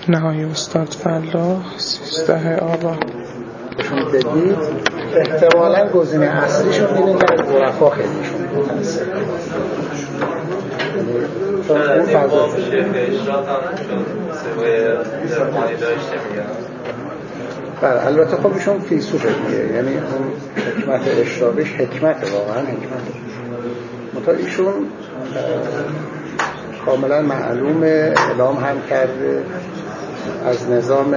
نهای استاد فلاح 13 آبان بگید احتمالاً گزینه اصلیشون اینه که از عرفا خیلیشون متأثر چون اون فضا اشراط هم چون سوای درمانی داشته میگن. بله البته خب ایشون فیلسوفه دیگه، یعنی اون حکمت اشراقیش حکمته، واقعا حکمته. منتها ایشون کاملا معلوم اعلام هم کرده از نظام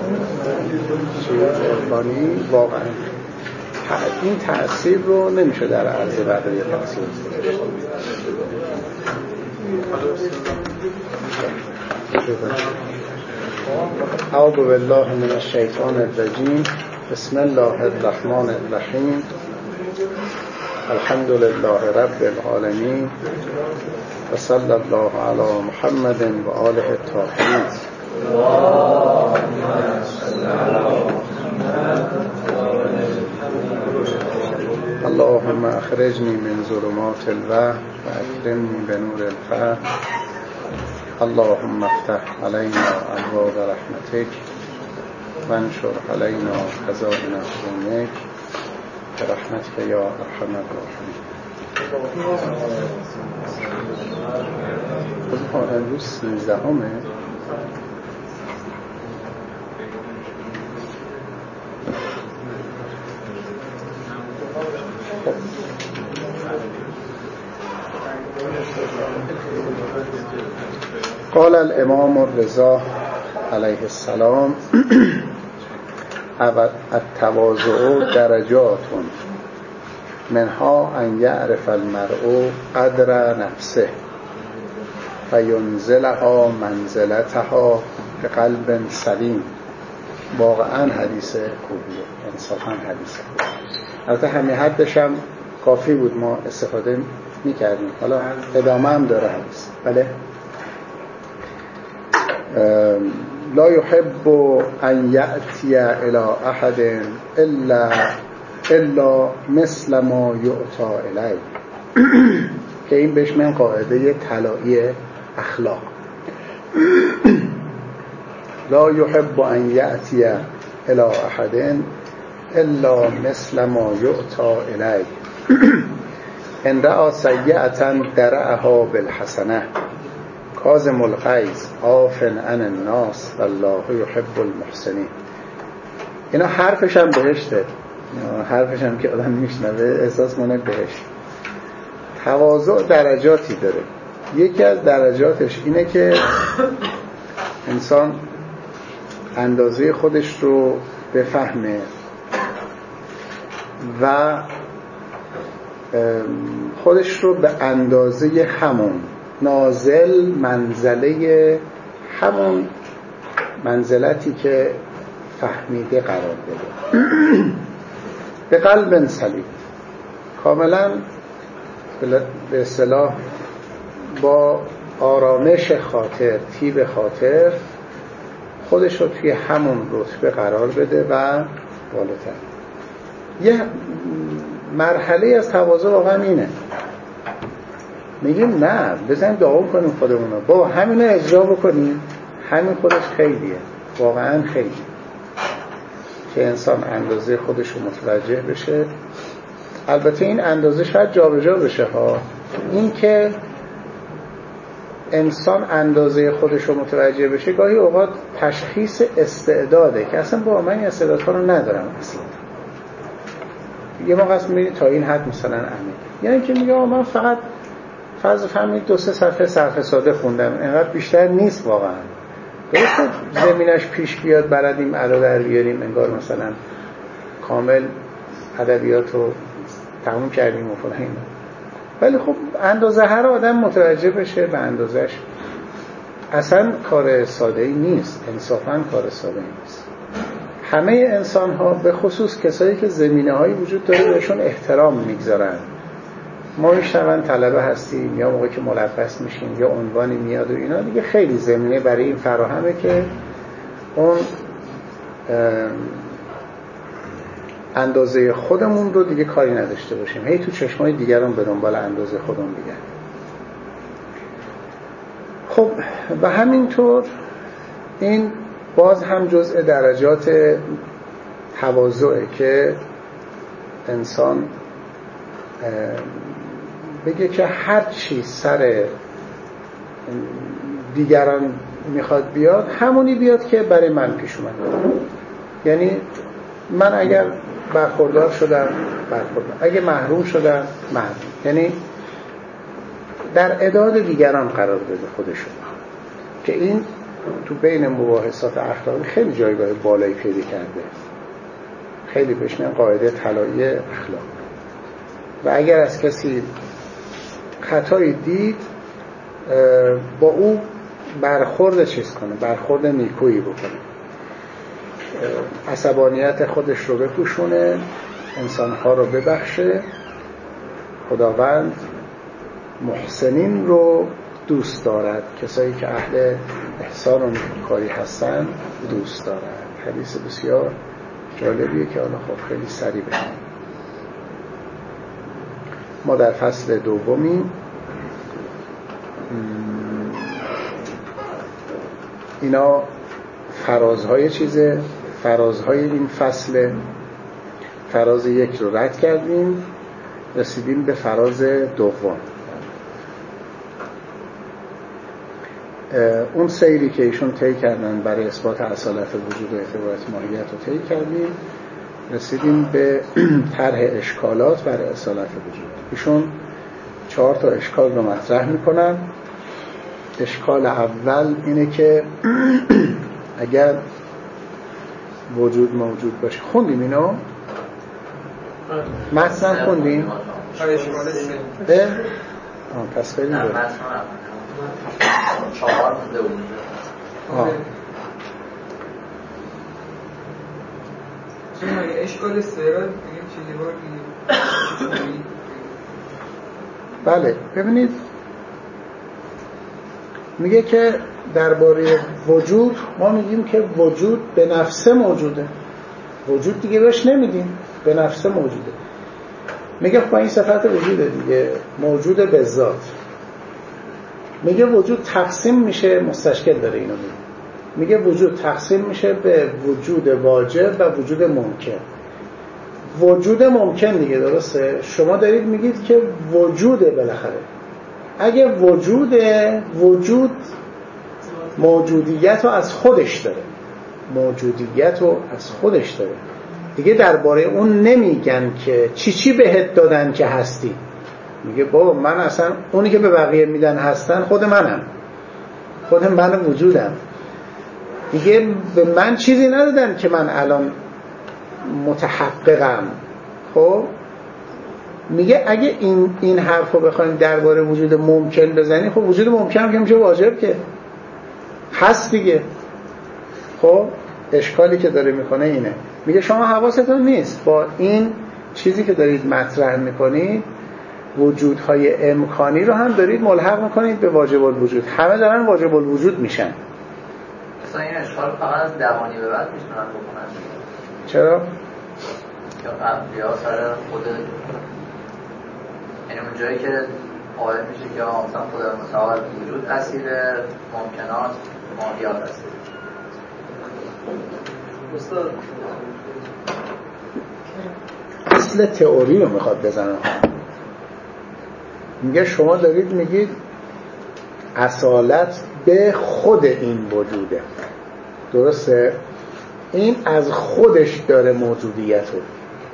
عرفانی واقعا این تأثیر رو نمیشه در عرض بقیه تأثیر اعوذ بالله من الشیطان الرجیم بسم الله الرحمن الرحیم الحمد لله رب العالمین و صلی الله علی محمد و آله الطاهرین. اللهم اخرجنی من ظلمات الوهم و اکرمنی بنور الفهم. اللهم افتح علینا ابواب رحمتک و انشر علینا خزائن رحمتک برحمتک یا ارحم الراحمین. امروز 13 قال الامام الرضا علیه السلام التواضع درجات منها ان یعرف المرء قدر نفسه فینزلها منزلتها بقلب سلیم. واقعا حدیث خوبیه، انصافا حدیث خوبیه. البته همین حدش هم کافی بود، ما استفاده میکردیم. حالا ادامه هم داره حدیث. بله لا يحب ان یأتی الى احد الا مثل ما یعطى الیه که این بهش من قاعده طلایی اخلاق. لا يحب ان یأتی الى احد الا مثل ما یعطى الیه ان رأى سیئة درعها بالحسنه کاظم الغیظ عاف عن الناس والله يحب المحسنین. اینا حرفش هم بهشته، حرفش هم که آدم میشنوه احساس کنه بهشت. تواضع درجاتی داره. یکی از درجاتش اینه که انسان اندازه خودش رو بفهمه و خودش رو به اندازه همون نازل منزله همون منزلتی که فهمیده قرار بده به قلب سلیم، کاملا به اصطلاح با آرامش خاطر، طیب خاطر خودش رو توی همون رتبه قرار بده و بالاتر. یه مرحله از تواضع واقعا اینه، میگیم نه بزنیم دعا کنیم خودمون رو، بابا همین رو اجرا بکنیم، همین خودش خیلیه، واقعا خیلی، که انسان اندازه خودش رو متوجه بشه. البته این اندازه شاید جابجا بشه ها، این که انسان اندازه خودش رو متوجه بشه گاهی اوقات تشخیص استعداده که اصلا با من این استعدادها رو ندارم اصلا. یه موقع اصلا میگه تا این حد مثلا عمیق، یعنی که میگه من فقط فرض فهمید 2-3 صفحه صرف ساده خوندم، اینقدر بیشتر نیست واقعا. درسته زمینش پیش بیاد بلدیم ادا در بیاریم، انگار مثلا کامل ادبیات رو تموم کردیم و فلان، ولی خب اندازه هر آدم متوجه بشه به اندازش اصلا کار ساده ای نیست، انصافا کار ساده ای نیست. همه انسان ها به خصوص کسایی که زمینه هایی وجود داره بهشون احترام میگذارن. ما میشنون طلبه هستیم یا موقعی که ملبس میشیم یا عنوانی میاد و اینا، دیگه خیلی زمینه برای این فراهمه که اون اندازه خودمون رو دیگه کاری نداشته باشیم، هی تو چشمای دیگران به دنبال اندازه خودمون دیگر. خب و همینطور این باز هم جزء درجات تواضعه که انسان بگه که هر چی سر دیگران میخواد بیاد همونی بیاد که برای من پیش اومد. یعنی من اگر برخوردار شدم برخوردار، اگه محروم شدم محروم، یعنی در اعداد دیگران قرار بده خودشون، که این تو بین مباحثات اخلاقی خیلی جایگاه بالایی پیدا کرده، خیلی بهش میگن قاعده طلایی اخلاق. و اگر از کسی خطایی دید با او برخورد چیز کنه، برخورد نیکویی بکنه، عصبانیت خودش رو بپوشونه، انسانها رو ببخشه. خداوند محسنین رو دوست دارد، کسایی که اهل احسان و نیکوکاری هستن دوست دارد. حدیث بسیار جالبیه که حالا خب خیلی سریع بگیم. ما در فصل دومیم. اینا فرازهای چیزه، فرازهای این فصل. فراز یک رو رد کردیم، رسیدیم به فراز دوم. اون سیری که ایشون طی کردن برای اثبات اصالت وجود و اعتبارات ماهیت رو طی کردیم، رسیدیم به طرح اشکالات برای اصالت وجود. ایشون 4 تا اشکال رو مطرح میکنن. اشکال اول اینه که اگر وجود موجود باشه، خوندیم اینو؟ متن خوندیم؟ پس بریم بریم 4 مونده بود. چون اشکال استعراض بگیم چیزی بار بله ببینید، میگه که درباره وجود ما میگیم که وجود به نفسه موجوده، وجود دیگه بهش نمیدیم، به نفسه موجوده. میگه با این صفت وجوده دیگه، موجود به ذات. میگه وجود تقسیم میشه، مستشکل داره اینو میگه وجود تقسیم میشه به وجود واجب و وجود ممکن. وجود ممکن دیگه، درسته؟ شما دارید میگید که وجوده بالاخره. اگه وجود موجودیت رو از خودش داره، موجودیت رو از خودش داره دیگه، درباره اون نمیگن که چی بهت دادن که هستی. میگه بابا من اصلا اونی که به بقیه میدن هستن خود منم، خود من وجودم دیگه. به من چیزی ندادن که من الان متحققم. خب میگه اگه این حرفو بخوایم درباره وجود ممکن بزنیم، خب وجود ممکن که میشه واجب که هست دیگه. خب اشکالی که داره میکنه اینه، میگه شما حواستون نیست با این چیزی که دارید مطرح میکنید وجودهای امکانی رو هم دارید ملحق میکنید به واجب الوجود. همه دارن واجب الوجود میشن. اصلا این اشکال فقط از دوانی به بعد میتونن بکنن. چرا؟ یا سر خود، یعنی اون جایی که قائل میشه که مثلا خود متعال وجود اسیر ممکنات ماهیات اسیر. استاد اصل تئوری رو میخواد بزنه. میگه شما دارید میگید اصالت به خود این وجوده، درسته؟ این از خودش داره موجودیت رو.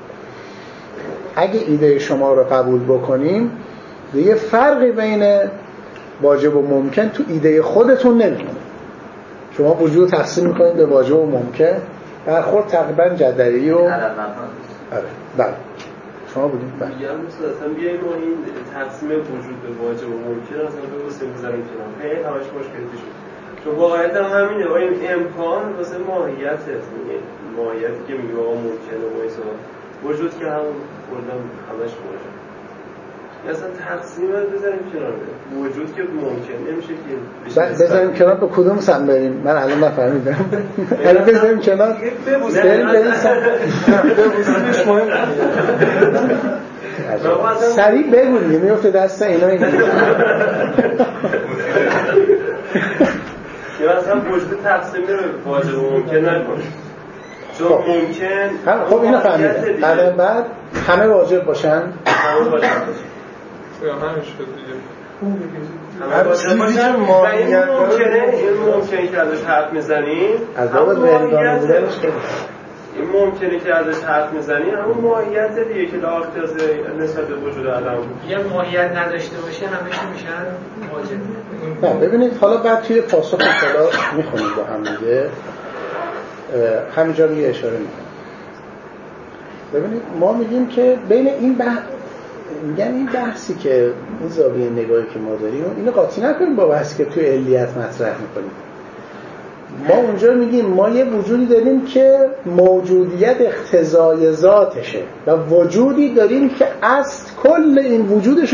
اگه ایده شما رو قبول بکنیم دیگه فرقی بین واجب و ممکن تو ایده خودتون نمیمونه. شما وجود تقسیم میکنید به واجب و ممکن، برخورد تقریبا جدلی و بله شما بودید. بله میگم مثلا بیاییم ما این تقسیم وجود به واجب و ممکن اصلا به واسه بذاریم کنار، همش مشکل پیش میاد. چون واقعیت هم همینه، این امکان واسه ماهیته، ماهیتی که میگه آقا ممکنه و ایسا وجود که هم کلا همش واجب. اصلا تقسیم بذاریم کنار، وجود که ممکن نمیشه که بذاریم کنار. به کدوم سم بریم؟ من الان نفهمیدم. الان بذاریم کنار، بریم ببوسیمش مهم. سریع بگوییم میفته دست اینا. یا اصلا مثلا وجود تقسیم رو واجب و ممکن نکنه. چون ممکن خب اینو فهمیدم. قدم بعد همه واجب باشن. همه واجب باشن. یا همین شد دیگه. همه واجب باشن. و این ممکنه که ازش حرف میزنیم از باب زندان بودنش که این ممکنه که ازش حرف میزنیم همون ماهیت دیگه که لا اختیاز نسبت به وجود عدم یه ماهیت نداشته باشه همه‌شون میشن واجب. نه ببینید حالا بعد توی پاسخ اطلاع میخونیم با هم دیگه، همینجا رو یه اشاره میکنم. ببینید ما میگیم که بین این این بحثی که این زاویه نگاهی که ما داریم اینو قاطی نکنیم با بحثی که توی علیت مطرح میکنیم. ما اونجا میگیم ما یه وجودی داریم که موجودیت اقتضای ذاتشه و وجودی داریم که اصل کل این وجودشو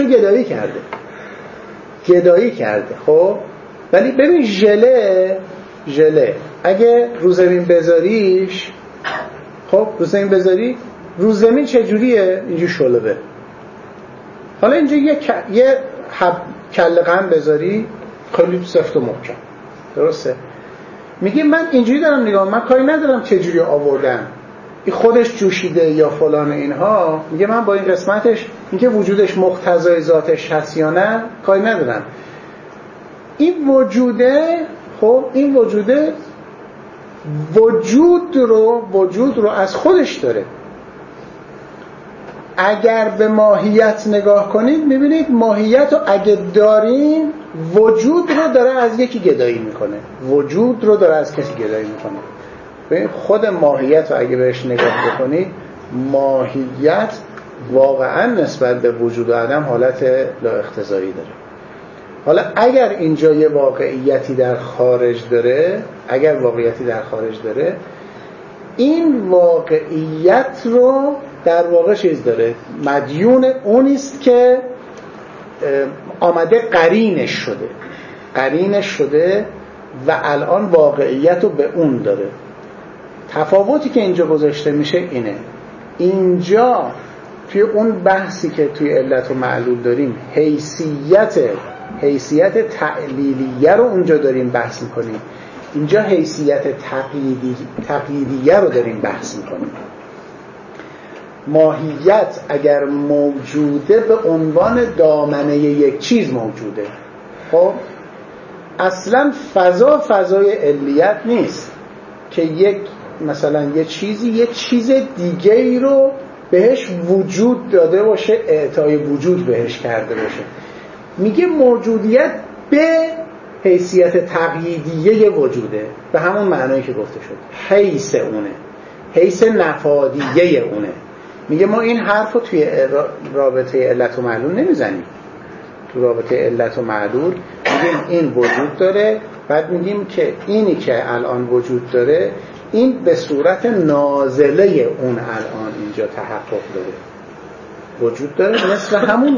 گدایی کرده. خب ولی ببین ژله اگه رو زمین بذاریش، خب رو زمین بذاری رو زمین چجوریه؟ اینجور شلوه. حالا اینجا یه کله قند بذاری خیلی سفت و محکم، درسته؟ میگه من اینجوری دارم نگاه، من کاری ندارم چجوری آوردن این خودش جوشیده یا فلان اینها. میگه من با این قسمتش اینکه وجودش مقتضای ذاتش هست یا نه کاری ندارم. این وجوده، خب این وجوده وجود رو از خودش داره. اگر به ماهیت نگاه کنید میبینید ماهیت رو اگه داریم وجود رو داره از یکی گدایی میکنه، وجود رو داره از کسی گدایی میکنه. ببینید خود ماهیت رو اگه بهش نگاه بکنید، ماهیت واقعا نسبت به وجود آدم حالت لا اقتضایی داره. حالا اگر اینجا یه واقعیتی در خارج داره، این واقعیت رو در واقع چیز داره، مدیون اونیست که آمده قرینش شده و الان واقعیت رو به اون داره. تفاوتی که اینجا گذاشته میشه اینه، اینجا توی اون بحثی که توی علت و معلول داریم حیثیت تعلیلیه رو اونجا داریم بحث میکنیم، اینجا حیثیت تقییدیه رو داریم بحث میکنیم. ماهیت اگر موجوده به عنوان دامنه یک چیز موجوده، خب اصلا فضای علیت نیست که یک مثلا یه چیز دیگه ای رو بهش وجود داده باشه، اعطای وجود بهش کرده باشه. میگه موجودیت به حیثیت تقییدیه وجوده، به همون معنایی که گفته شد، حیث نفادیه اونه. میگه ما این حرف رو توی رابطه علت و معلول نمیزنیم. تو رابطه علت و معلول میگیم این وجود داره، بعد میگیم که اینی که الان وجود داره این به صورت نازله اون الان اینجا تحقق داره. وجود داره، مثل همون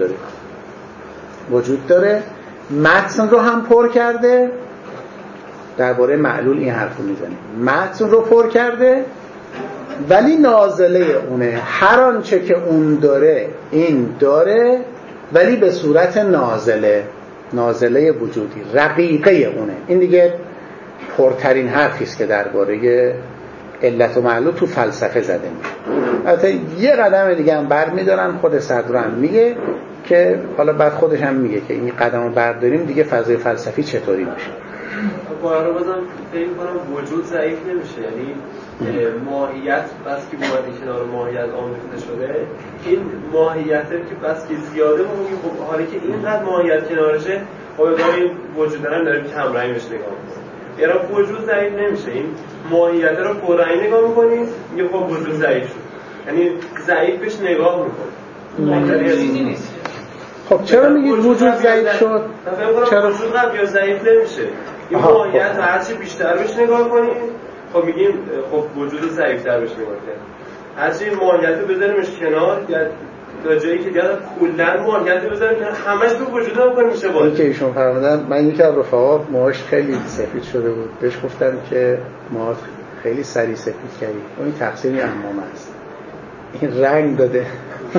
وجود داره، متن رو هم پر کرده. درباره معلول این حرف رو میزنیم، متن رو پر کرده ولی نازله اونه. هر آنچه که اون داره این داره، ولی به صورت نازله وجودی، رقیقه اونه. این دیگه پرترین حرفیست که درباره علت و معلول تو فلسفه زده میشه. البته یه قدم دیگه هم برمیدارن، خود صدران میگه که حالا بعد خودش هم میگه که این قدم رو برداریم دیگه فضای فلسفی چطوری میشه. باید بازم فکر کنم وجود ضعیف نمیشه، یعنی ماهیت بس که باید کنار ماهیت آمیخته شده، این ماهیت که بس که زیاده موجود، خب حالی که اینقدر ماهیت کنارشه، خب این وجود داریم کم رنگ بهش نگاه میکنیم. یعنی وجود ضعیف نمیشه، این ماهیت رو پررنگ نگاه میکنیم میگه خب وجود ضعیف شد، یعنی ضعیف بهش نگاه میکنیم. چیزی نیست. خب چرا میگید وجود ضعیف شد؟ چرا وجود قوی یا ضعیف نمیشه؟ این ماهیت رو هرچی بیشتر بهش نگاه کنیم، خب میگیم خب وجود ضعیف‌تر بهش نگاه کنیم. هرچی ماهیت رو بذاریمش کنار، یا تا جایی که دیگه کلا ماهیت رو بذاریم کنار، همش رو وجود هم کنیم میشه باشه. این که ایشون فرمودن، من یکی از رفقا موهاش خیلی سفید شده بود، بهش گفتم که موهات خیلی سریع سفید کردی. اون تقصیری عمامه است، این رنگ داده.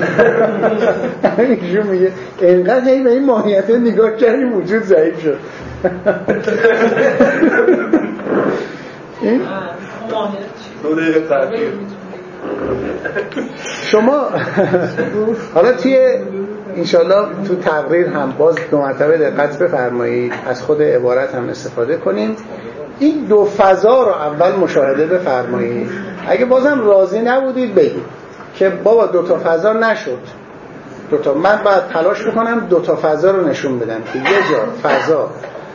ایشون میگه اینقدر هی به این ماهیت نگاه کردیم وجود ضعیف شد. شما حالا انشالله تو تقریر هم باز 2 مرتبه دقت بفرمایید، از خود عبارت هم استفاده کنیم. این 2 فضا رو اول مشاهده بفرمایید. اگه بازم راضی نبودید بگید که بابا 2 تا فضا نشد، 2 تا من باید تلاش بکنم 2 تا فضا رو نشون بدم که یه جا فضا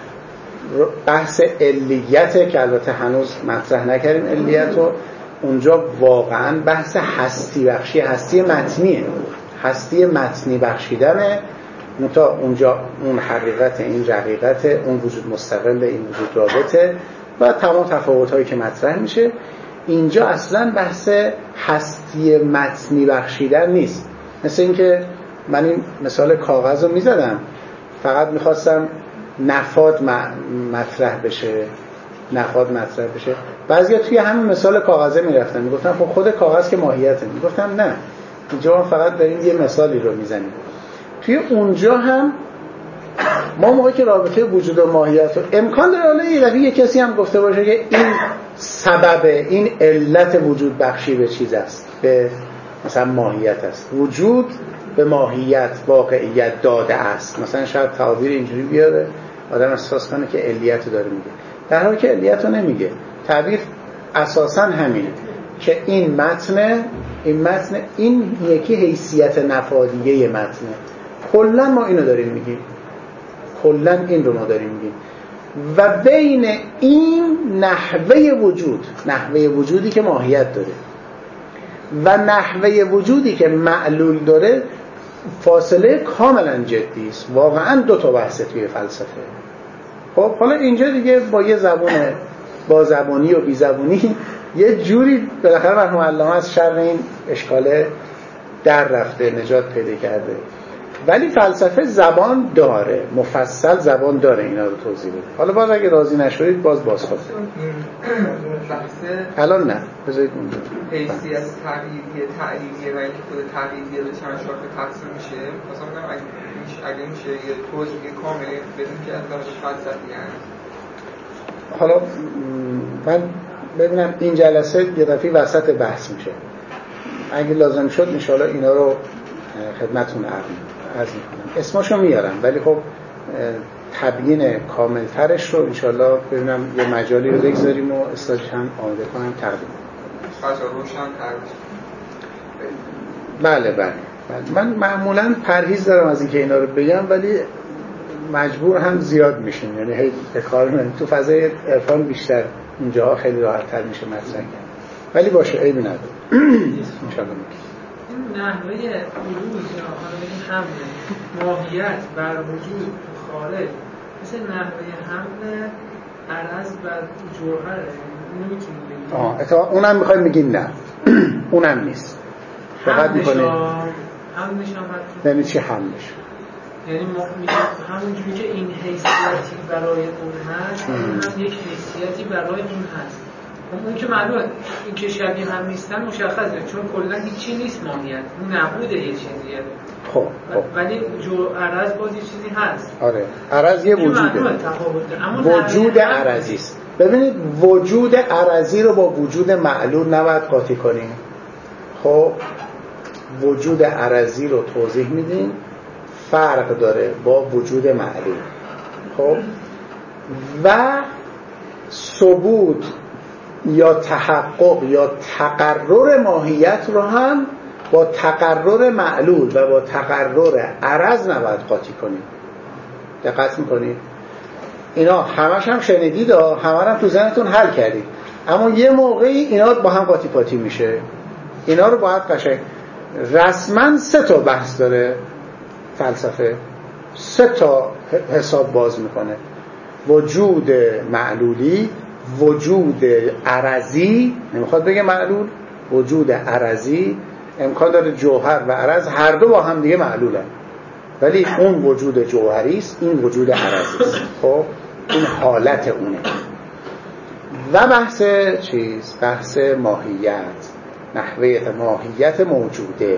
بحث علیته که البته هنوز مطرح نکردیم علیت رو، اونجا واقعا بحث هستی بخشی، هستی متنیه، هستی متنی بخشیدنه. منتها اونجا اون حقیقت، این رقیقت، اون وجود مستقل، این وجود رابطه و تمام تفاوت‌هایی که مطرح میشه. اینجا اصلا بحث هستی متنی بخشیدن نیست. مثل این که من این مثال کاغذ رو میزدم، فقط میخواستم نفاد مطرح بشه، نفاد مطرح بشه. بعضیا توی همین مثال کاغذه میرفتن میگفتن خب خود کاغذ که ماهیته. میگفتم نه، اینجا ما فقط داریم یه مثالی رو میزنیم. توی اونجا هم ما موقعی که رابطه وجود و ماهیت رو امکان داره، حالا یه دفعه یه کسی هم گفته باشه که این سبب، این علت وجود بخشی به چیز است، به مثلا ماهیت است، وجود به ماهیت واقعیت داده است. مثلا شاید تعبیر اینجوری بیاره آدم احساس کنه که علیت رو داره میگه، در حالی که علیت رو نمیگه. تعبیر اساسا همینه که این متن این یکی حیثیت نفادیه متنه. کلا ما اینو داریم میگیم، کلا این رو ما داریم میگیم. و بین این نحوه وجودی که ماهیت داره و نحوه وجودی که معلول داره فاصله کاملا جدی است. واقعا 2 تا بحثه توی فلسفه. خب حالا اینجا دیگه با یه با زبانی و بی زبانی یه جوری بالاخره مرحوم علامه از شر این اشکاله در رفته، نجات پیدا کرده. ولی فلسفه زبان داره، مفصل زبان داره اینا رو توضیح بده. حالا باز اگه راضی نشدید باز خواست. الان نه، بذارید اونجا. حیثیت تعلیلیه و اینکه خود تعلیلیه به چند شاخه تقسیم میشه. مثلا اگه میشه یه توضیح کامل بدیم که از لحاظ فلسفی هست. حالا من ببینم این جلسه یه دفعه وسط بحث میشه. اگه لازم شد انشاءالله اینا رو خدمتون عرض میکنم. اسماشو میارم ولی خب تبیین کاملترش رو انشاءالله ببینم یه مجالی رو بگذاریم و استادش هم آماده کنم تقدیم. بله. من معمولا پرهیز دارم از اینکه اینا رو بگم ولی مجبور هم زیاد میشیم، یعنی هی به کار من تو فضای عرفان بیشتر اونجاها خیلی راحت تر میشه مطرح کرد. ولی باشه عیبی نداره. انشاءالله نحوه وجود یا حالا ماهیت بر وجود خارج مثل نحوه حمل عرض بر جوهره. نمیتونیم بگیم اونم میخوایم بگیم نه. اونم نیست. فقط میکنه حملش هم یعنی چی حملش؟ یعنی همونجوری که این حیثیتی برای اون هست هم یک حیثیتی برای اون هست. اون که معلومه این که شبیه هم نیستن مشخصه، چون کلا هیچی نیست ماهیت، اون نبوده یه چیزیه. خب ولی عرض باز یه چیزی هست. آره عرض یه وجوده، وجود عرضی است. ببینید وجود عرضی رو با وجود معلول نباید قاطی کنیم. خب وجود عرضی رو توضیح میدیم، فرق داره با وجود معلول. خب و ثبوت یا تحقق یا تقرر ماهیت رو هم با تقرر معلول و با تقرر عرض نباید قاطی کنیم. دقت میکنید؟ اینا همش هم شنیدید، همه هم تو ذهنتون حل کردید، اما یه موقعی اینا با هم قاطی پاتی میشه. اینا رو باید قشنگ رسما 3 تا بحث داره فلسفه، 3 تا حساب باز میکنه: وجود معلولی، وجود عرضی، نمیخواد بگه معلول، وجود عرضی. امکان داره جوهر و عرض هر دو با هم دیگه معلولن، ولی اون وجود جوهری است، این وجود عرضی است. خب این حالت اونه. و بحث چیز؟ بحث ماهیت، نحوه ماهیت موجوده،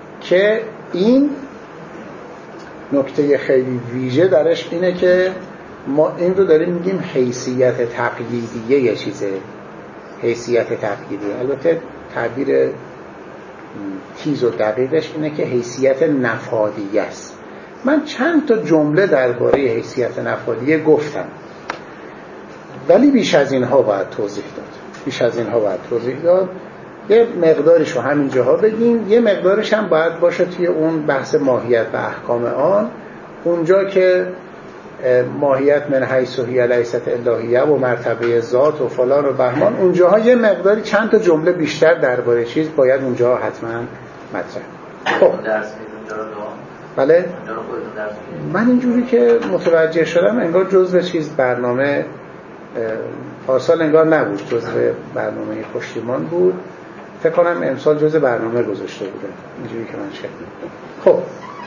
که این نکته خیلی ویژه درش اینه که ما این رو داریم میگیم حیثیت تقییدیه یه چیزه، حیثیت تقییدیه. البته تعبیر تیز و دقیقش اینه که حیثیت نفادیه است. من چند تا جمله درباره حیثیت نفادیه گفتم، ولی بیش از اینها باید توضیح داد. یه مقدارش رو همین جاها بگیم، یه مقدارش هم باید باشه توی اون بحث ماهیت و احکام آن، اونجا که ماهیت من حیث هی لیست الهیه و مرتبه ذات و فلان و بهمان، اونجاها یه مقداری چند تا جمله بیشتر درباره چیز باید اونجاها حتما مطرح. خب بله، من اینجوری که متوجه شدم انگار جزء چیز برنامه پارسال انگار نبود، جزء برنامه پشتیبان بود. فکر کنم امسال جزء برنامه گذاشته بودم، اینجوری که من شکل. خب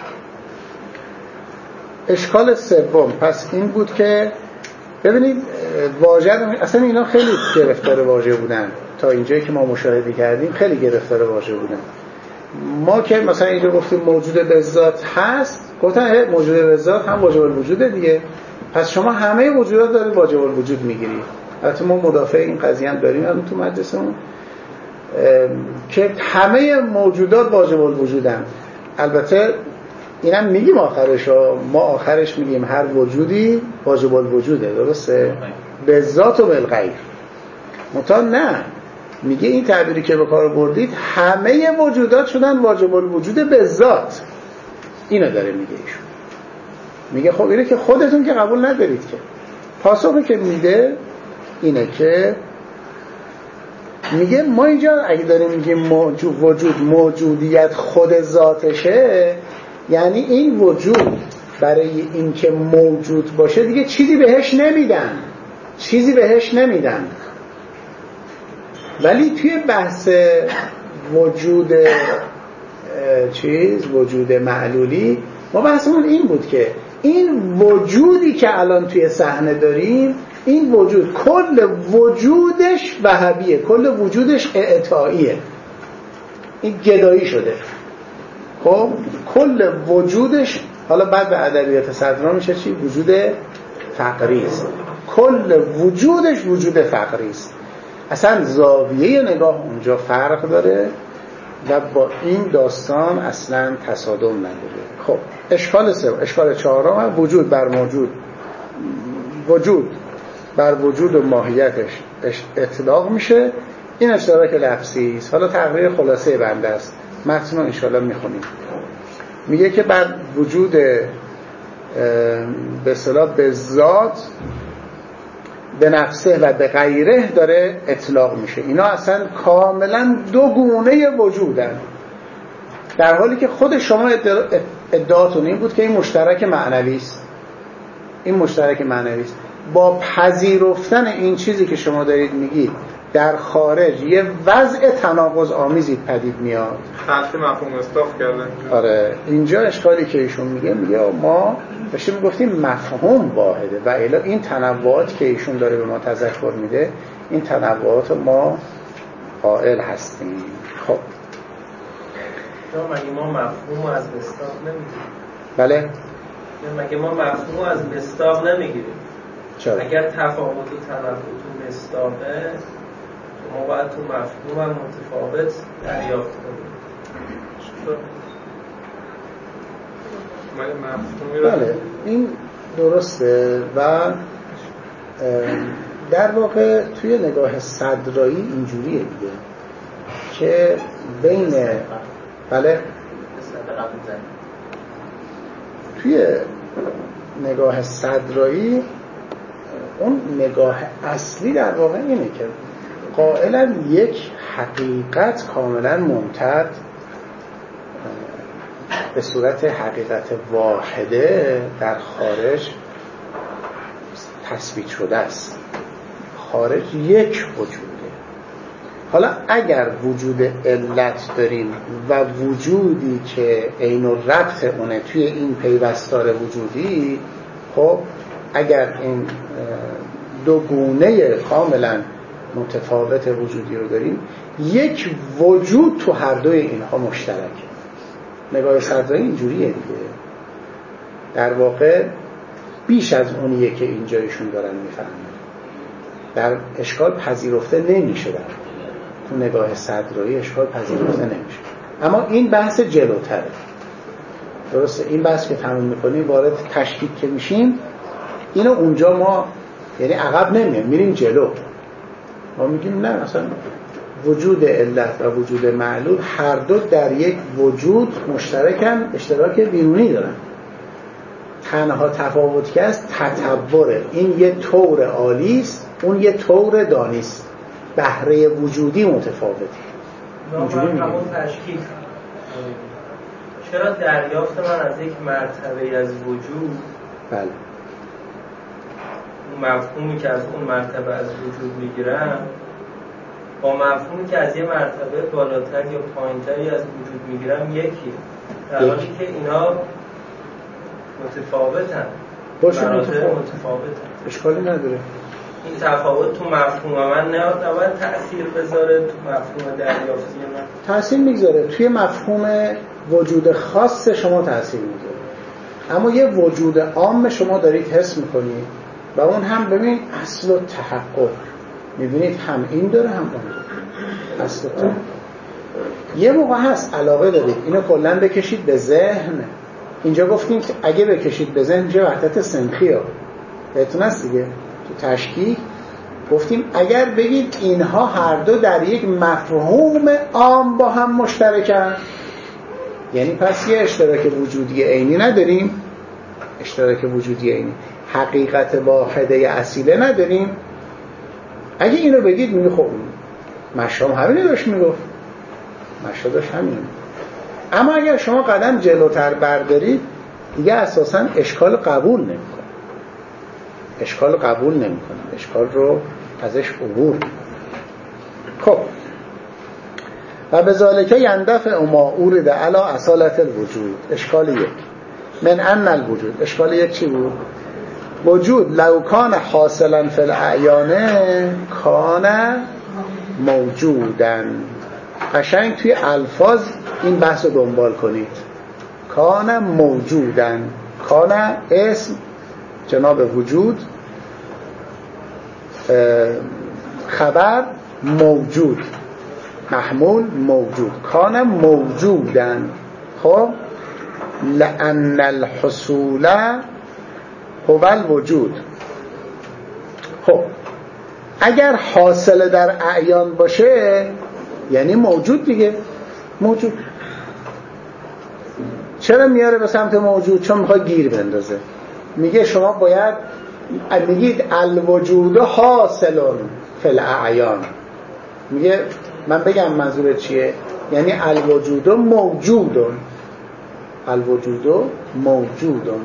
اشکال سوم پس این بود که ببینید واژه اصلا اینا خیلی گرفتار واژه بودن، تا اینجایی که ما مشاهده کردیم خیلی گرفتار واژه بودن. ما که مثلا اینجا گفتیم موجود به ذات هست، گفتن موجود به ذات هم واجب الوجوده دیگه، پس شما همه وجودات دارید واجب الوجود میگیرید. البته ما مدافع این قضیه هم داریم الان تو مجلسمون که همه موجودات واجب الوجودن. البته اینم میگیم آخرش، ما آخرش میگیم هر وجودی واجب الوجوده، درسته؟ به ذات و بالغیر. متا نه، میگه این تعبیری که به کار بردید همه موجودات شدن واجب الوجود به ذات. اینو داره میگه ایشون. میگه خب اینه که خودتون که قبول ندارید که. پاسخی که میده اینه که میگه ما اینجا اگه داریم میگیم وجود موجودیت خود ذاتشه، یعنی این وجود برای این که موجود باشه دیگه چیزی بهش نمیدن. ولی توی بحث وجود وجود معلولی ما بحثمون این بود که این وجودی که الان توی صحنه داریم، این وجود کل وجودش وهابیه، کل وجودش اعطائیه، این گدایی شده. خب کل وجودش، حالا بعد به ادبیات صدرا میشه چی؟ وجود فقری است. کل وجودش وجود فقری است. اصلا زاویه نگاه اونجا فرق داره و با این داستان اصلا تصادم نداره. خب اشکال چهارم هم وجود بر وجود و ماهیتش اطلاق میشه. این اشتراک لفظی است. حالا تقریر خلاصه بنده است، متن رو انشاءالله میخونیم. میگه که بر وجود به اصطلاح به ذات، به نفسه و به غیره داره اطلاق میشه. اینا اصلا کاملا دو گونه وجودن، در حالی که خود شما ادعاتون این بود که این مشترک معنوی است. با پذیرفتن این چیزی که شما دارید میگید در خارج یه وضع تناقض آمیزی پدید میاد. خلط مفهوم استاف کردن. آره، اینجا اشکالی که ایشون میگه ما داشتیم میگفتیم مفهوم واحده و الا این تنوعات که ایشون داره به ما تذکر میده، این تنوعات ما قائل هستیم. خب مگه ما مفهوم از مصداق نمیگیریم؟ بله، مگه ما مفهوم از مصداق نمیگیریم؟ چرا؟ اگر تفاوت و تنوع تو مصداقه، ما باید تو مفهوم هم متفاوت دریافت کنیم. بله، این درسته. و در واقع توی نگاه صدرایی اینجوریه دیگه که بین توی نگاه صدرایی اون نگاه اصلی در واقع اینه که قائلا یک حقیقت کاملا ممتد به صورت حقیقت واحده در خارج تثبیت شده است. خارج یک وجوده. حالا اگر وجود علت داریم و وجودی که عین الربط اونه توی این پیوستار وجودی، خب اگر این دو گونه کاملا متفاوت وجودی رو داریم، یک وجود تو هر دوی اینها مشترکه. نگاه صدرایی اینجوریه دیگه. در واقع بیش از اونیه که اینجایشون دارن میفهمن. در اشکال پذیرفته نمیشه، در تو نگاه صدرایی اشکال پذیرفته نمیشه. اما این بحث جلوتره، درسته؟ این بحث که تموم میکنیم وارد تشکیک که میشیم، اینو اونجا ما یعنی عقب نمیایم، میریم جلو. ما میگیم نه، اصلا وجود علت و وجود معلول هر دو در یک وجود مشترکن، اشتراک بیرونی دارن. تنها تفاوت که است تطوره. این یه طور عالی است، اون یه طور دانی است. بهره وجودی متفاوته. اینجوری میگیم. تشکیک. چرا دریافت من از یک مرتبه از وجود، بله، اون مفهومی که از اون مرتبه از وجود میگیرم با مفهومی که از یه مرتبه بالاتر یا پایینتری از وجود میگیرم یکیه، در حالی که اینا متفاوتن، متفاوتن. اشکالی نداره. این تفاوت تو مفهوم من نباید تأثیر بذاره تو مفهوم دریافتی من؟ تأثیر میگذاره، توی مفهوم وجود خاص شما تأثیر میگذاره، اما یه وجود عام شما دارید حس میکنید و اون هم ببین اصل و تحقق، میبینید هم این داره هم اون داره. اصل و تحقق یه موقع هست علاقه دارید اینو کلن بکشید به ذهن. اینجا گفتیم که اگه بکشید به ذهن میشه وحدت سنخی ها، بهتون هست دیگه. تو تشکیک گفتیم اگر بگید اینها هر دو در یک مفهوم عام با هم مشترکن، یعنی پس یه اشتراک وجودی عینی نداریم، اشتراک وجودی عینی، حقیقت واحده اصیله نداریم. اگه اینو بگید میگه خب مشام همینو داشت میگفت، مشا داشت همینو. اما اگر شما قدم جلوتر بردارید دیگه اساساً اشکال قبول نمیکنه، اشکال قبول نمیکنه، اشکال رو ازش عبور. خب و بذالک یندفع ما اورد علی اصالت الوجود. اشکال یک من ان الوجود. اشکال یک چی بود؟ وجود لو کان حاصلا فی الاعیان کان موجودا. قشنگ توی الفاظ این بحث رو دنبال کنید. کان موجودا، کان اسم جناب وجود، خبر موجود، محمول موجود، کان موجودا. خب لأن الحصول هو الوجود. خب اگر حاصل در اعیان باشه یعنی موجود دیگه، موجود. چرا میاره به سمت موجود؟ چون میخواد گیر بندازه. میگه شما باید میگید الوجود حاصل فی الاعیان. میگه من بگم منظور چیه؟ یعنی الوجود موجودون، الوجود موجودون.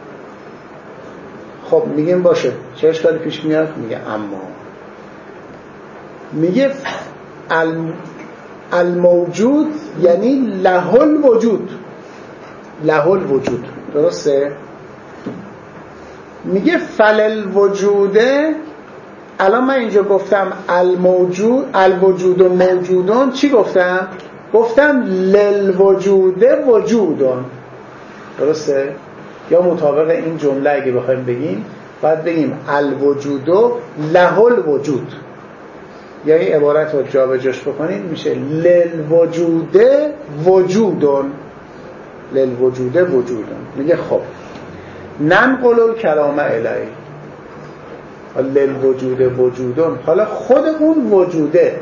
خب میگیم باشه، چه اشکالی پیش میاد؟ میگه اما میگه الموجود یعنی له الوجود، له الوجود، درسته؟ میگه فللوجوده. الان من اینجا گفتم الموجود، الوجود و موجودون، چی گفتم؟ گفتم للوجوده وجودون، درسته؟ یا مطابق این جمله اگه بخوایم بگیم باید بگیم الوجود و له الوجود، یا این عبارت رو جا به جاش بکنید میشه للوجوده وجودون، للوجوده وجودون. میگه خب ننقل الکلام الیه للوجود وجودون. حالا خود اون وجوده،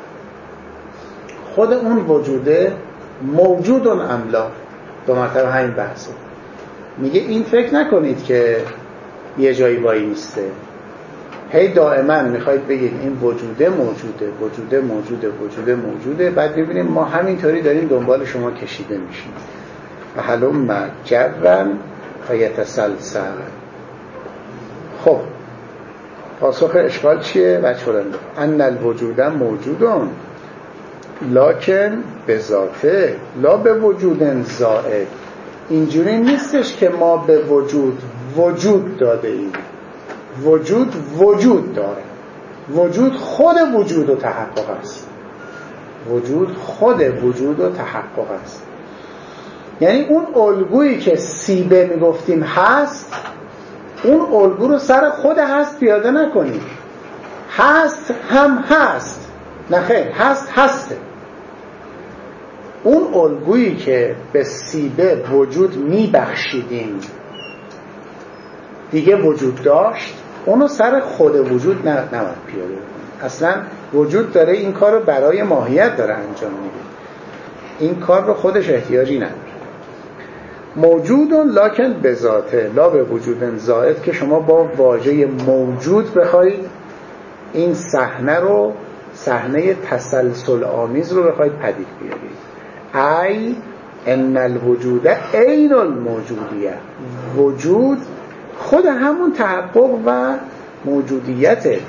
خود اون وجوده موجودون املا، دو مرتبه همین بحثه. میگه این فکر نکنید که یه جایی وای نیسته، هی دائما میخواید بگید این وجوده موجوده، وجوده موجوده، وجوده موجوده، بعد ببینیم ما همینطوری داریم دنبال شما کشیده میشیم. و هلم جرن و یتسلسل. خب پاسخ اشکال چیه؟ و چرنده ان الوجود موجودون لکن به ذاته لا به وجود زائد. اینجوری نیستش که ما به وجود داده ایم. وجود وجود داره، وجود خود وجود و تحقق است، وجود خود وجود و تحقق است. یعنی اون الگویی که سیبه میگفتیم هست، اون الگو رو سر خود هست پیاده نکنید. هست هم هست، نه خیر، هست هسته. اون الگویی که به سیبه وجود میبخشیدیم دیگه وجود داشت، اونو سر خود وجود نباید پیاده کنید. اصلا وجود داره این کار رو برای ماهیت داره انجام میده، این کار رو خودش احتیاجی نداره. موجود لکن به ذاته لا به وجود زائد، که شما با واژه موجود بخواید این صحنه تسلسل آمیز رو بخواید پدید بیارید. ای ان الوجود عین الموجودیه، وجود خود همون تحقق و موجودیته،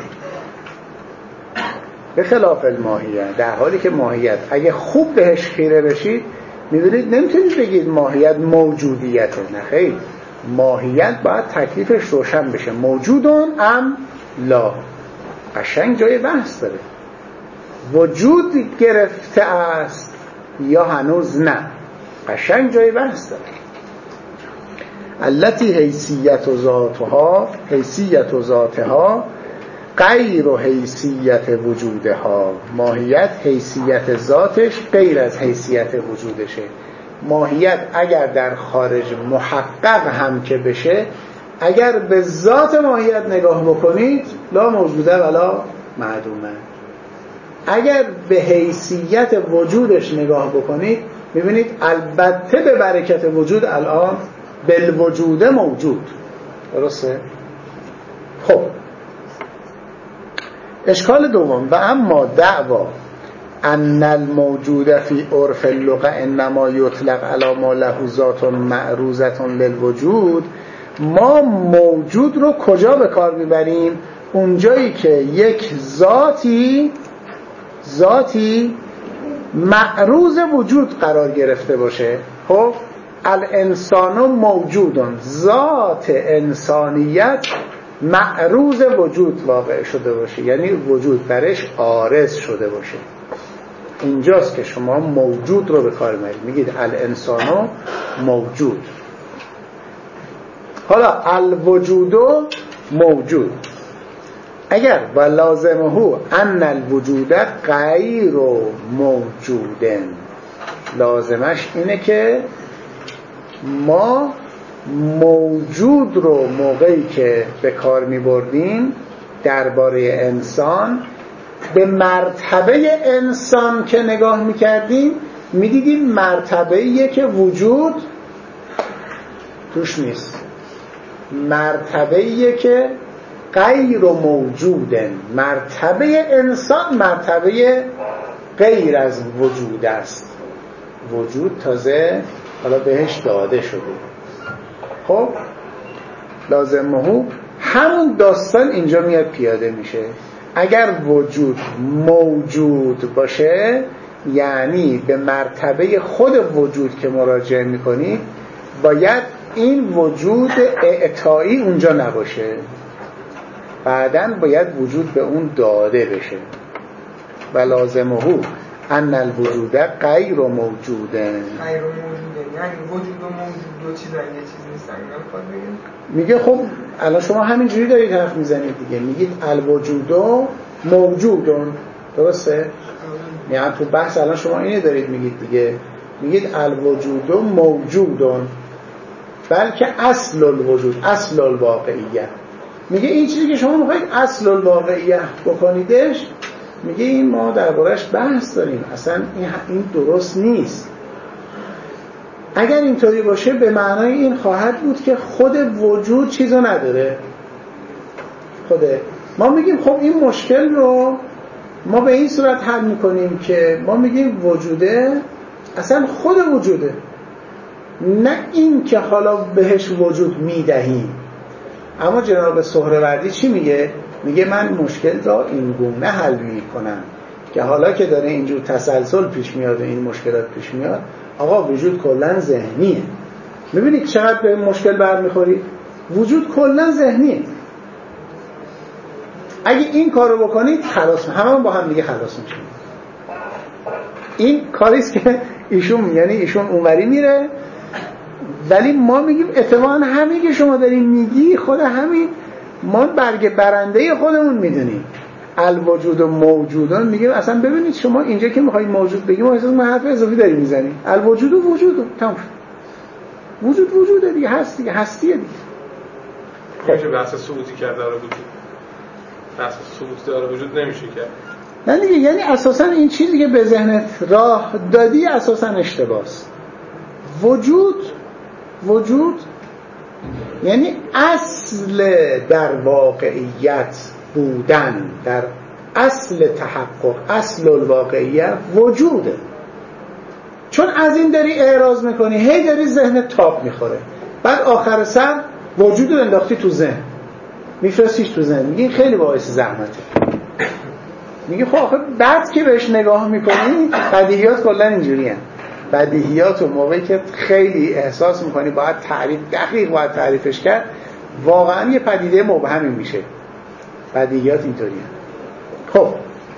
به خلاف الماهیت. در حالی که ماهیت اگه خوب بهش خیره بشید میبینید نمیتونید بگید ماهیت موجودیته، نه خیر، ماهیت باید تکلیفش روشن بشه، موجودون ام لا. قشنگ جای بحث داره، وجود گرفته است یا هنوز نه، قشنگ جای بحث داره. التي حیثیت و ذاتها غیر و حیثیت وجودها. ماهیت حیثیت ذاتش غیر از حیثیت وجودشه. ماهیت اگر در خارج محقق هم که بشه، اگر به ذات ماهیت نگاه بکنید لا موجوده ولا معدومه. اگر به حیثیت وجودش نگاه بکنید میبینید البته به برکت وجود الان بالوجود موجود. درسته؟ خب اشکال دوم، و اما دعوا ان الموجود فی عرف اللغة انما یطلق علی ما له ذات معروضة للوجود. ما موجود رو کجا به کار میبریم؟ اونجایی که یک ذاتی معروض وجود قرار گرفته باشه. خب الانسان موجودون، ذات انسانیت معروض وجود واقع شده باشه، یعنی وجود برش عارض شده باشه. اینجاست که شما موجود رو به کار میبرید، میگید الانسان موجود. حالا الوجود موجود، اگر و لازمه ان الوجود غیر موجودن، لازمش اینه که ما موجود رو موقعی که به کار می بردیم درباره انسان، به مرتبه انسان که نگاه می کردیم می دیدیم مرتبه‌ایه که وجود توش نیست، مرتبه‌ایه که غیر موجودن. مرتبه انسان مرتبه غیر از وجود است، وجود تازه حالا بهش داده شده. خب لازمه همون داستان اینجا میاد پیاده میشه. اگر وجود موجود باشه، یعنی به مرتبه خود وجود که مراجعه میکنی، باید این وجود اعطایی اونجا نباشه، بعداً باید وجود به اون داده بشه. و لازمه ان الوجود غیر موجوده. غیر موجوده یعنی وجود و موجود دو چیزن، یه چیز نیستن. میگه خب الان شما همینجوری دارید حرف میزنید دیگه، میگید الوجود موجودون، درسته؟ یعنی تو بحث الان شما اینه دارید میگید دیگه، میگید الوجود موجودون، بلکه اصل الوجود، اصل الواقعیه. میگه این چیزی که شما میخواید اصل الواقعیه بکنیدش، میگه این ما دربارش بحث داریم، اصلا این درست نیست. اگر اینطوری باشه به معنای این خواهد بود که خود وجود چیزو نداره. ما میگیم خب این مشکل رو ما به این صورت حل میکنیم که ما میگیم وجوده اصلا خود وجوده، نه این که حالا بهش وجود میدهیم. اما جناب سهروردی چی میگه؟ میگه من مشکل را این گونه حل میکنم که حالا که داره اینجور تسلسل پیش میاد و این مشکلات پیش میاد، آقا وجود کلن ذهنیه. میبینید چقدر به مشکل برمیخورید؟ وجود کلن ذهنیه. اگه این کارو بکنید خلاص، همه با هم دیگه خلاص میشیم. این کاریست که ایشون، یعنی ایشون اونوری میره ولی ما میگیم اتفاقا همین که شما دارین میگی خود همین ما برگ برنده خودمون میدونیم. الوجود و موجودان میگیم اصلا ببینید شما اینجا که میخواید موجود بگیم ما احساس حرف اضافی داریم میزنیم. الوجود و وجود تمام وجود وجوده دیگه، هست دیگه، هستیه دیگه. نمیشه بحث ثبوتی کرد داره وجود، بحث ثبوت داره وجود نمیشه کرد. نه دیگه، یعنی اساسا این چیزی که به ذهنت راه دادی اساسا اشتباهست. وجود یعنی اصل در واقعیت بودن، در اصل تحقق، اصل الواقعیت وجوده. چون از این داری اعراض میکنی هی داری ذهنت تاب میخوره، بعد آخر سر وجود رو انداختی تو ذهن، میفرستیش تو ذهن، میگی خیلی باعث زحمته. میگی خب آخه بعد که بهش نگاه میکنی بدیهیات کلا اینجوری هست. بدیهیات و موقعی که خیلی احساس میکنی باید دقیق باید تعریفش کرد، واقعا یه پدیده مبهمی میشه. بدیهیات اینطوری هست. خب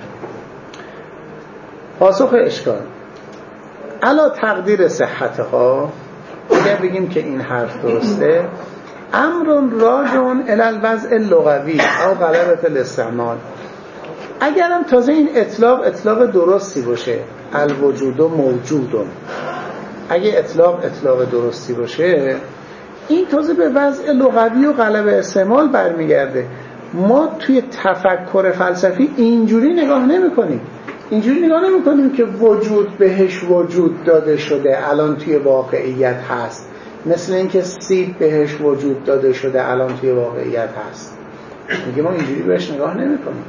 پاسخ اشکال علا تقدیر صحتها، اگر بگیم که این حرف درسته، امر راجعون الی الوضع اللغوی او غلبة الاستعمال. اگرم تازه این اطلاق درستی باشه، الوجود و موجودون، اگه اطلاق درستی باشه این تازه به وضع لغوی و غلبه استعمال برمیگرده. ما توی تفکر فلسفی اینجوری نگاه نمی کنیم که وجود بهش وجود داده شده الان توی واقعیت هست، مثل اینکه سیب بهش وجود داده شده الان توی واقعیت هست. میگه ما اینجوری بهش نگاه نمی کنیم.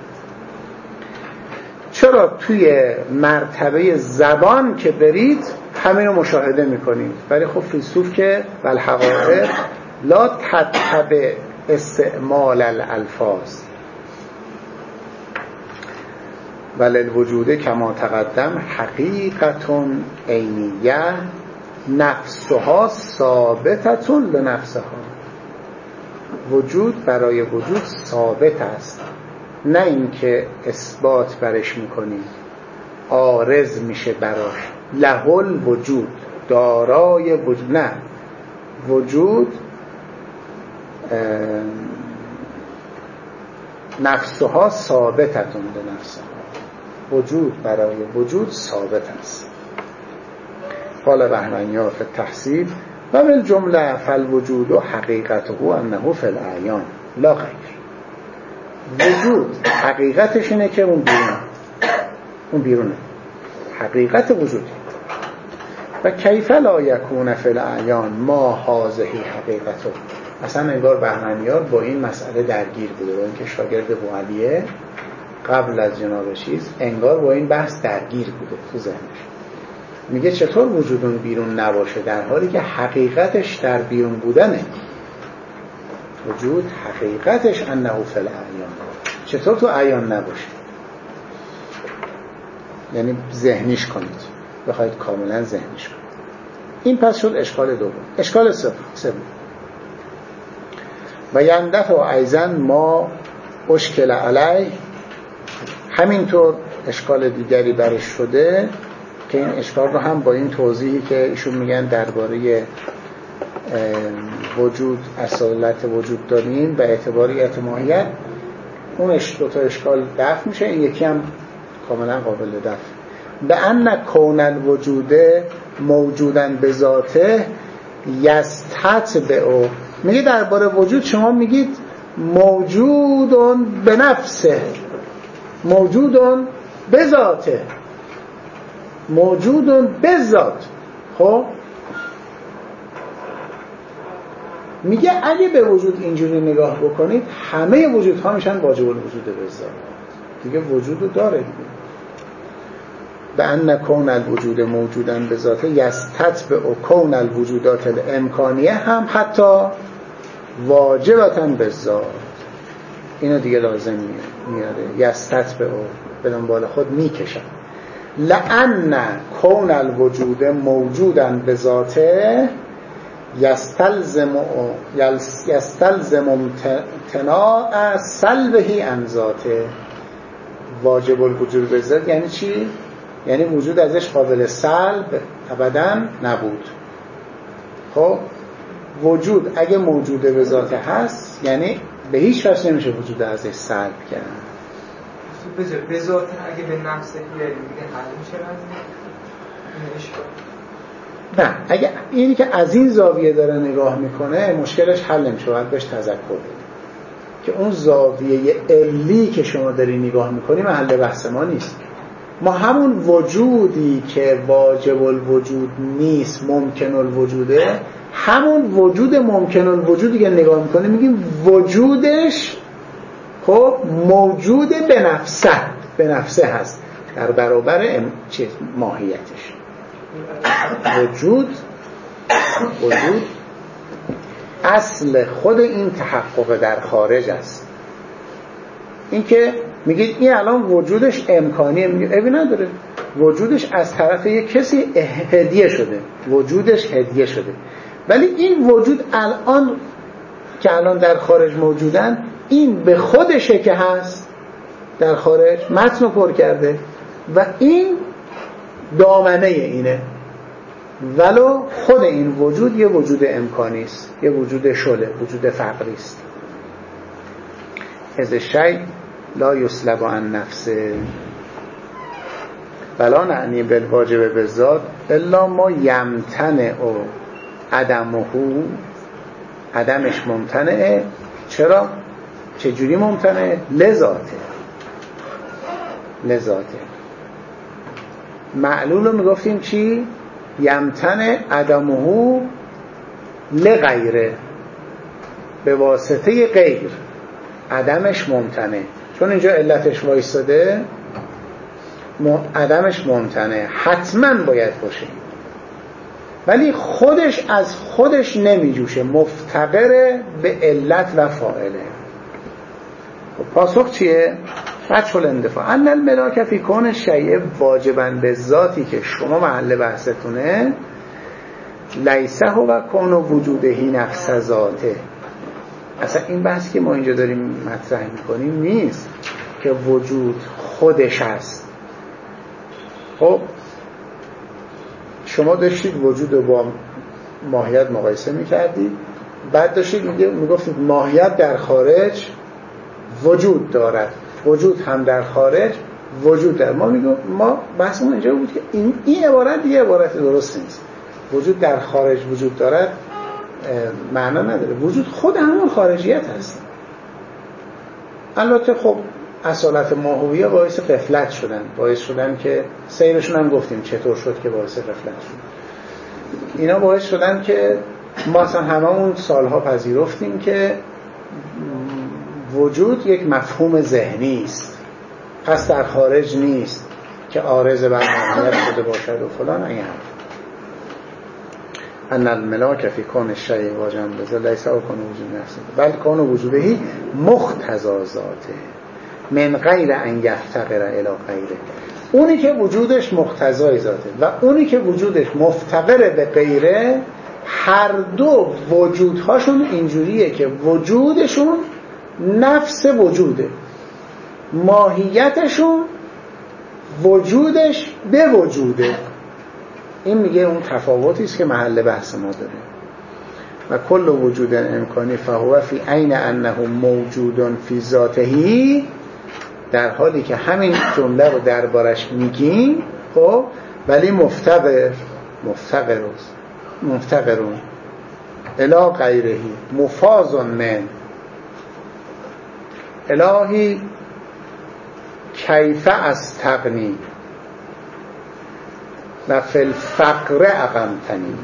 چرا توی مرتبه زبان که برید همین رو مشاهده میکنیم، ولی خب فیلسوف که والحقائق لا تتبع استعمال الالفاظ ولی الوجود کما تقدم حقیقت عینیه نفسها ثابتت لنفسها. وجود برای وجود ثابت است، نه اینکه اثبات برش میکنی، عارض میشه براش. لهل وجود، دارای وجود، نه، وجود نفسها ثابتتون به نفسها، وجود برای وجود ثابت است. قال بهرنیار فی التحصیل و بالجمله فالوجود و حقیقته انه فی الاعیان لا غیر. وجود حقیقتش اینه که اون بیرونه، حقیقت وجود. و کیف لا یکون فی الاعیان ما هذه حقیقته. اصلا انگار بهرنیار با این مسئله درگیر بوده، با اینکه شاگرد بوعلیه قبل از جناب چیز انگار با این بحث درگیر بوده تو ذهنش. میگه چطور وجود اون بیرون نباشه در حالی که حقیقتش در بیرون بودنه. وجود حقیقتش انه فی الاعیان، چطور تو اعیان نباشه؟ یعنی ذهنیش کنید، بخواید کاملا ذهنیش کنید. این پس شد اشکال دوم. اشکال سوم و یندفع ایضا ما اشکل علیه، همینطور اشکال دیگری برش شده که این اشکال رو هم با این توضیحی که ایشون میگن درباره وجود اصالت وجود داریم و اعتباریت ماهیت، اون دوتا اشکال دفع میشه، این یکی هم کاملا قابل دفع. به ان کون الوجود موجودن به ذاته یستتبع، میگه درباره وجود شما میگید موجودن به نفسه، موجودن به ذاته، موجودن به ذات. خب میگه اگه به وجود اینجوری نگاه بکنید همه وجودها میشن واجب الوجود به ذات، دیگه وجودو داره دیگه. به ان کون الوجود موجودن به ذاته یستتبع کون الوجودات الامکانیه هم حتی واجبتن به ذات. اینو دیگه لازم میاره، یستتبع به دنبال خود میکشن. لأن کون الوجود موجودن به ذاته یستلزم امتناع سلبه عن ذاته. واجب الوجود به ذات یعنی چی؟ یعنی وجود ازش قابل سلب ابداً نبود. خب وجود اگه موجوده به ذات هست، یعنی به هیچ وجه نمیشه وجود ازش سلب کرد. به ذات اگه به نفسه بیاریم دیگه حل میشه نه، اگه اینی که از این زاویه داره نگاه میکنه مشکلش حل نمیشه، باید بهش تذکر بدیم که اون زاویه علی که شما داری نگاه میکنی محل بحث ما نیست. ما همون وجودی که واجب الوجود نیست، ممکن الوجوده، همون وجود ممکن الوجودی که نگاه میکنی میگیم وجودش خب موجود به نفسه هست در برابر ماهیتش. وجود اصل خود این تحقق در خارج است. این که میگید این الان وجودش امکانیه، میگه عیبی نداره، وجودش از طرف یک کسی هدیه شده، وجودش هدیه شده، ولی این وجود الان که الان در خارج موجودن، این به خودشه که هست در خارج، متن رو پر کرده و این دامنه اینه، ولو خود این وجود یه وجود امکانی است، یه وجود شله، وجود فقری است. از شیء لا یسلب عن نفسه ولا نعنی بالواجب بالذات الا ما یمتنع عدمه، عدمش ممتنعه. چرا؟ چجوری ممتنعه؟ لذاته. معلول رو میگفتیم چی؟ یمتنع عدمه لغیره، به واسطه غیر عدمش ممتنع. چون اینجا علتش وایستاده، عدمش ممتنع، حتما باید باشه، ولی خودش از خودش نمیجوشه، مفتقر به علت و فاعله. پاسخ چیه؟ وجه الاندفاع ان الملاک فی کون شیء واجبا به ذاتی که شما محل بحثتونه، لیسه و کون وجودهی نفس ذاته. اصلا این بحثی که ما اینجا داریم مطرح میکنیم نیست که وجود خودش هست. خب شما داشتید وجود رو با ماهیت مقایسه میکردید، بعد داشتید میگفتید ماهیت در خارج وجود دارد، وجود هم در خارج وجود دارد. ما بحثمون اینجا بود که این عبارت یه عبارت درست نیست. وجود در خارج وجود دارد معنا نداره، وجود خود همون خارجیت هست. البته خب اصالت ماهویه باعث غفلت شدن که سیرشون هم گفتیم چطور شد که باعث غفلت شد. اینا باعث شدن که ما اصلا هممون سالها پذیرفتیم که وجود یک مفهوم ذهنی است، پس در خارج نیست که عارض بر ماهیت شده باشد و فلان. این ان الملاک فی کون الشیء واجبا بذات لیس او کون وجود نفسه بل کون وجوده مقتضی ذاته من غیر ان یفتقر الی غیره. اونی که وجودش مقتضای ذاته و اونی که وجودش مفتقر به غیره، هر دو وجودهاشون اینجوریه که وجودشون نفس وجوده، ماهیتشون وجودش به وجوده. این میگه اون تفاوتی است که محل بحث ما داره. و کل وجود امکانی فهو فی عین انه موجود فی ذاته، در حالی که همین جمله رو دربارش میگیم خب، ولی مفتقرون الی غیره مفاض من الهی کیف استغنی و فی الفقر اقمتنی.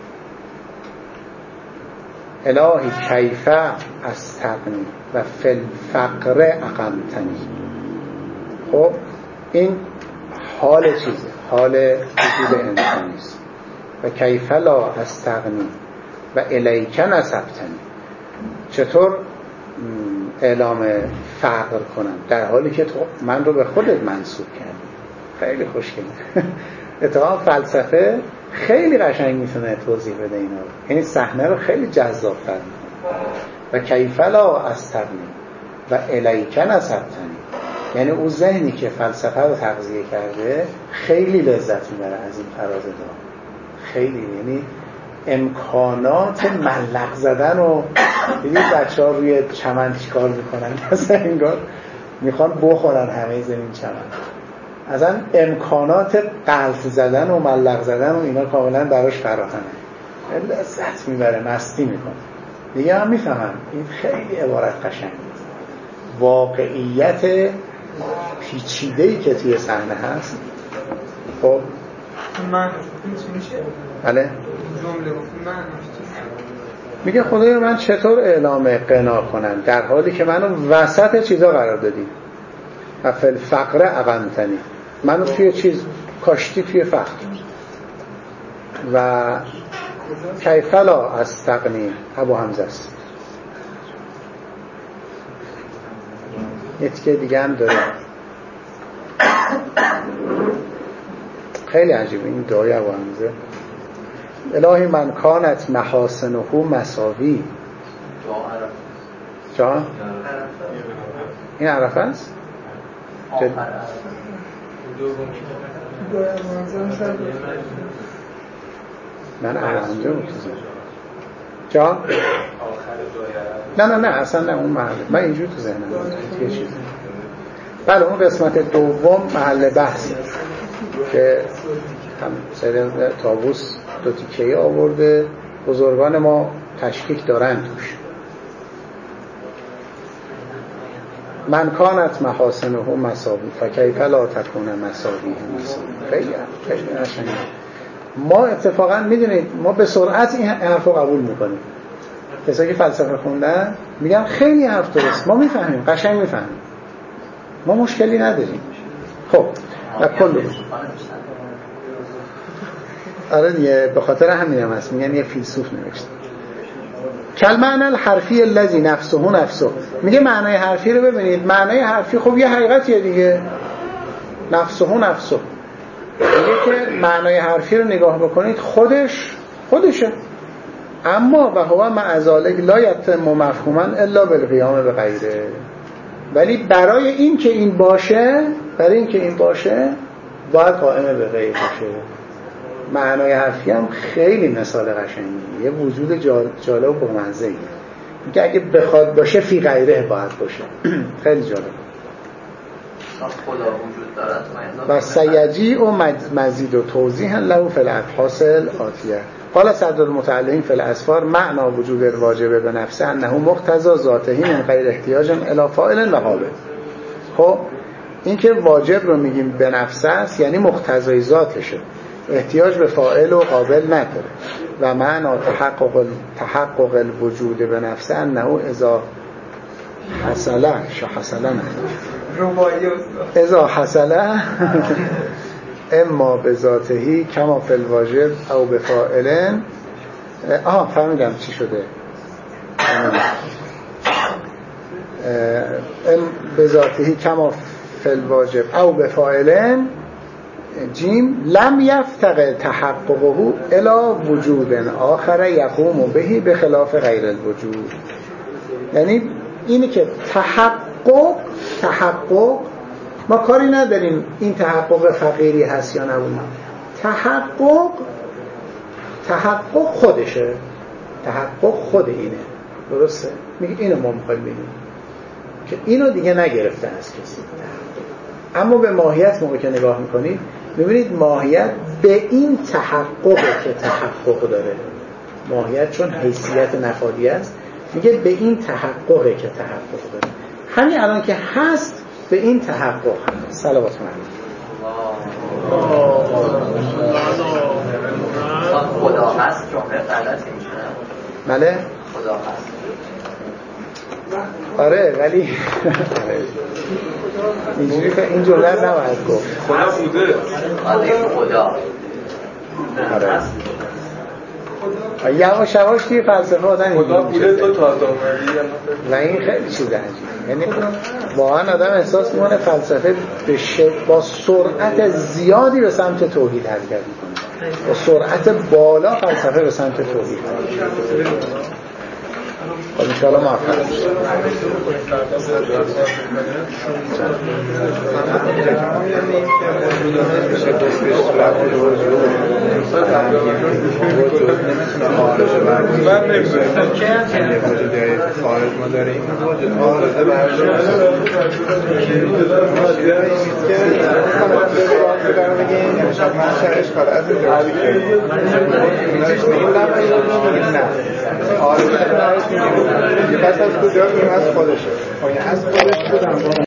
الهی کیف استغنی و فی الفقر اقمتنی. خب این حال چیزه، حال وجود انسانی است. و کیف لا استغنی و الیک نسبتنی، چطور اعلام فقر کنم در حالی که تو من رو به خودت منسوب کردی. خیلی خوشگله. اتفاقا فلسفه خیلی قشنگ میتونه توضیح بده اینا رو، یعنی صحنه رو خیلی جذاب‌تر میکنه. و کیف لا استغنی و الیک نسبتنی، یعنی اون ذهنی که فلسفه رو تغذیه کرده خیلی لذت میبره از این فراز دام، خیلی، یعنی امکانات ملق زدن و دیدید بچه ها روی چمن چیکار میکنن، مثلا انگار میخوان بخورن همه زمین چمن. اصلا امکانات قلط زدن و ملق زدن و اینا کاملا براش فراهمه، لذت میبره، مستی میکنه. دیگه هم میفهمم این خیلی عبارت قشنگه. واقعیت پیچیده‌ای که توی صحنه هست. خب من میشه بله جمله گفتم میگه خدایا من چطور اعلام قنا کنم در حالی که منو وسط چیزا قرار دادی و فی الفقر اقمتنی، منو توی چیز کاشتی، توی فقر. و کیف لا استغنی ابو حمزه است. یه تیکه دیگه هم داره خیلی عجیبه این دعای ابو حمزه. الهی من کانت محاسنه مساوی. جا این عرفه است؟ من عرفه بود جا؟ نه اصلا نه اون محل، من اینجور تو ذهنم یه چیزی. بله اون قسمت دوم محل بحث که هم سر طاووس دو تیکه‌ای آورده، بزرگان ما تشکیک دارن توش. من کانت محاسنه مساوی فکیف لا تکون مساویه مساوی. خیلی قشنگه. ما اتفاقا میدونید ما به سرعت این حرفو قبول میکنیم. کسایی که فلسفه خوندن میگن خیلی حرف درست، ما میفهمیم، قشنگ میفهمیم، ما مشکلی نداریم. خب و کل آره دیگه به خاطر همینم هست میگن یه فیلسوف نوشته کلمه الحرفی الذی نفسه نفسه. میگه معنای حرفی رو ببینید، معنای حرفی خب یه حقیقتیه دیگه، نفسه نفسه. میگه که معنای حرفی رو نگاه بکنید خودشه، اما و هو مع ذلک لا یتم مفهوما الا بالقیام بغیره. ولی برای این که این باشه باید قائم به غیر باشه. معنای حرفی هم خیلی مثال قشنگیه، یه وجود جالب و پرمزه‌ایه. میگه اگه بخواد باشه فی غیره باید باشه. خیلی جالب. خدا وجود دارد و سیجی و مزید و توضیح له فی الابحاث الآتیه. قال صدر المتعلمین فی الاسفار معنا وجود الواجب به نفسه انه مقتضی ذاته من غیر احتیاج الی فاعل و قابل. خب این که واجب رو میگیم به نفسه است یعنی مقتضی ذاتشه، احتیاج به فاعل و قابل نداره. و معنا تحقق الوجود به نفسه انه اذا حصله اذا حصله اما به ذاتهی کما فی الواجب او به فاعلن. فهمیدم چی شده. به ذاتهی کما فی الواجب او به فاعلن جیم لم یفتق تحققه الی وجود آخر یقوم بهی به خلاف غیر الوجود. یعنی اینی که تحقق ما کاری نداریم این تحقق فقیری هست یا نبود، تحقق خودشه، تحقق خود اینه، درسته؟ میگه اینو ما میخوایم بگیم که اینو دیگه نگرفته از کسی. اما به ماهیت موقع که نگاه میکنید میبینید ماهیت به این تحقق که تحقق داره، ماهیت چون حیثیت نفادی است میگه به این تحققه که تحقق داره. همین الان که هست به این تحقق. صلوات خدا هست جمله غلطی میشه. بله خدا هست. آره ولی اینجوری که این جمله نباید گفت. خدا بوده. خدا یواش یواش توی فلسفه آدم خدا بوده تو تازه و این خیلی چیز عجیبه. یعنی واقعا آدم احساس میکنه فلسفه با سرعت زیادی به سمت توحید حرکت میکنه، با سرعت بالا فلسفه به سمت توحید حرکت میکنه. ان شاء الله موفق بشید. میشه گفتش صورت وجود نمیتونه عارضه برمونه من نمیدونم یه وجود خارج ما داره این وجود عارضه برمونه من شرش کار از این جایی که این لبش نه عارضه برش میگیم پس از کجا این از خودشه از خودش بودم